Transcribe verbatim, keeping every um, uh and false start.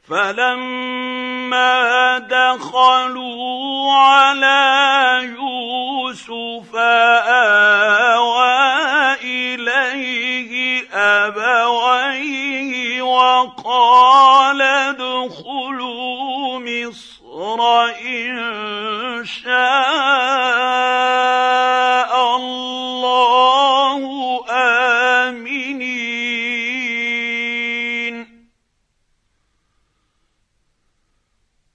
فلما دخلوا على يوسف آوى إليه أبويه وقال ادخلوا مصر إن شاء